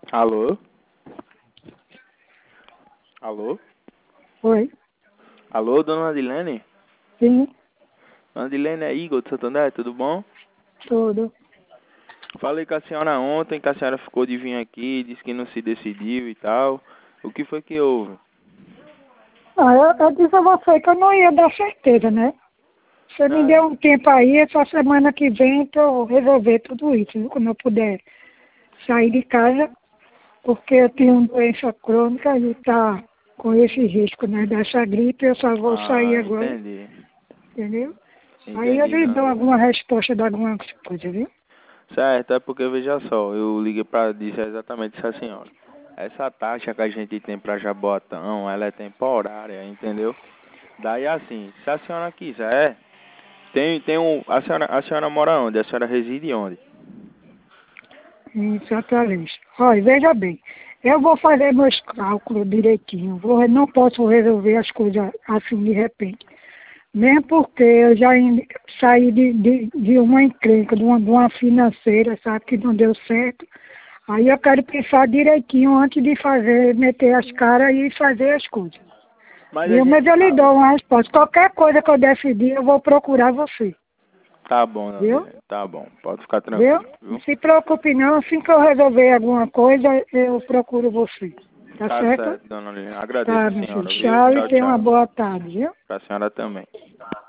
Alô? Alô? Oi, Alô, dona Adilene? sim, Dona Adilene, é Igor de Santander, tudo bom? tudo. Falei com a senhora ontem, que a senhora ficou de vir aqui, disse que não se decidiu e tal. O que foi que houve? Eu disse a você que eu não ia dar certeza, né? Você me Não, deu um tempo aí, essa semana que vem, pra eu resolver tudo isso, viu? Quando eu puder sair de casa, porque eu tenho uma doença crônica e tá com esse risco, né? Dessa gripe, eu só vou sair agora, entendi. entendeu? Aí eu Entendi, lhe dona dou Adilene. alguma resposta de alguma coisa, viu? Certo, é porque, veja só, eu liguei pra dizer exatamente isso à senhora. Essa taxa que a gente tem pra Jaboatão, ela é temporária, entendeu? Daí assim, se a senhora quiser, a senhora mora onde? A senhora reside onde? Em Santa Luz. Olha, veja bem, eu vou fazer meus cálculos direitinho. Não posso resolver as coisas assim de repente. Mesmo porque eu já saí de uma encrenca, de uma financeira, sabe, que não deu certo. Aí eu quero pensar direitinho antes de fazer, meter as caras e fazer as coisas. Mas a Viu? Mas gente eu lhe sabe. dou uma resposta. Qualquer coisa que eu decidir, eu vou procurar você. Tá bom, dona Viu? Adilene, tá bom. Pode ficar Viu? tranquilo, Não viu? se preocupe não, assim que eu resolver alguma coisa, eu procuro você. Tá Tá certo? certo, dona Adilene. Agradeço Tá, a meu filho. senhora, viu? Tchau e Tchau, tenha uma tchau. boa tarde, viu? Pra senhora também.